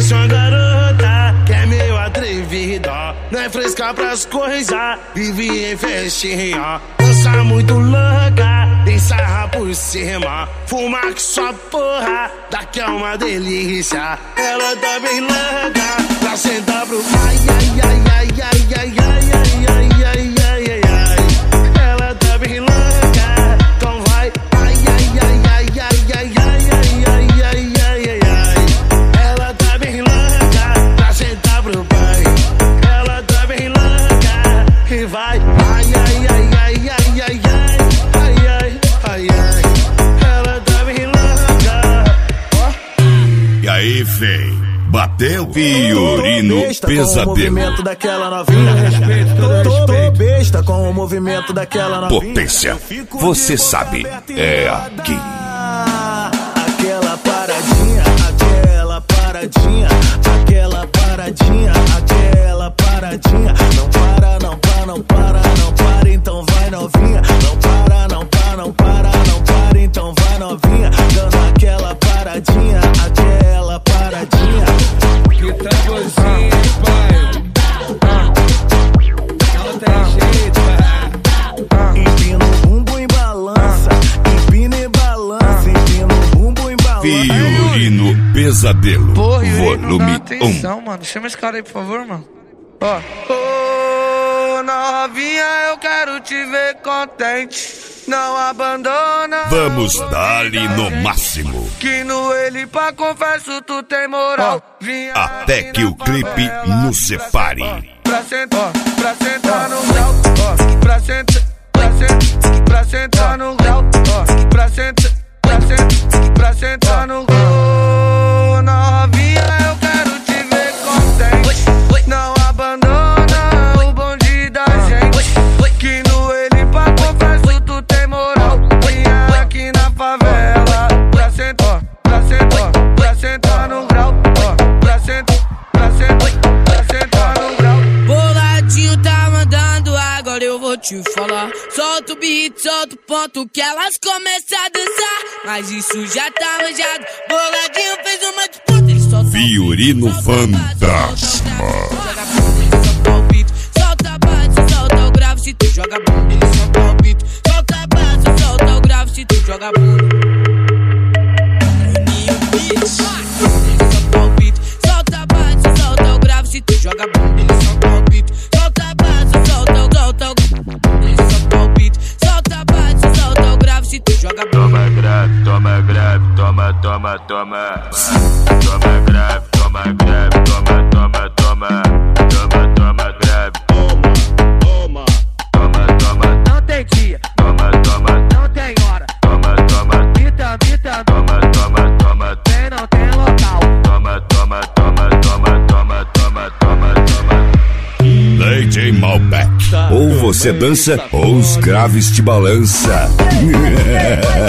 Conhece uma garota que é meio atrevida, não é fresca pras coisas, vive em festinha. Dança muito louca, tem sarra por cima, fuma que só porra, daqui é uma delícia. Ela tá bem louca pra sentar pro ai, ai, ai, ai, ai, ai, ai, ai, ai, ai, ai, ai. Ela tá bem louca, então vai ai, ai, ai, ai, ai, ai, ai, ai, ai, ai, ai, ai. Ela tá bem louca pra sentar pro pai. Ela tá bem louca e vai ai, ai, ai, ai, ai, ai, ai, ai, ai, ai. Ela tá bem louca. E aí, fei? Bateu Fiorino Pesadelo. Com o movimento daquela novinha. Tô besta com o movimento daquela novinha. Potência, você sabe, é aqui. Aquela paradinha, aquela paradinha, aquela paradinha, aquela paradinha. Não para, não para, não para, não para, então vai novinha. Não para, não para, não para, não para, então vai novinha. Dando aquela paradinha, aquela paradinha. Que tá você, pai? Não tem jeito, empina o bumbum em balança, empina e balança, empina o bumbum em balança. Fiorino Pesadelo, porra, volume 1. Atenção, mano. Chama esse cara aí, por favor, mano. Ó. Ô, novinha, eu quero te ver contente. Não abandona. Vamos dar-lhe no máximo. Que no ele pra confesso tu tem moral. Até que o clipe nos separe. Pra sentar no grau. Pra sentar no grau. Pra sentar no grau. Novinha, eu quero te ver contente. Não abandona o bonde da gente. Que no ele pra confesso tu tem moral. Vinha aqui na favela. Pra sentar no grau. Pra sentar no grau. Boladinho tá mandando, agora eu vou te falar. Solta o beat, solta o ponto que elas começam a dançar. Mas isso já tá manjado. Boladinho fez uma disputa, ele solta Fiorino Fantasma. Solta a base, solta o grave se tu joga bunda. Ele solta o beat, solta a base, solta o grave se tu joga bunda. Solta o beat, solta a base, solta o grave se tu joga bunda. Ele solta o beat, solta a base, solta o ele solta o beat, solta a base, solta o grave se tu joga bunda. Toma grave, toma grave, toma, toma, toma. Toma grave, toma grave, toma, toma, toma. Toma, toma grave. Toma, toma, toma. Não tem dia, Toma, toma, não tem hora. toma, toma. Vita, Toma, toma, toma. tem, não tem local. Toma, toma, toma, toma, toma, toma, toma, toma. DJ Malbec. Ou você dança, ou os graves te balança.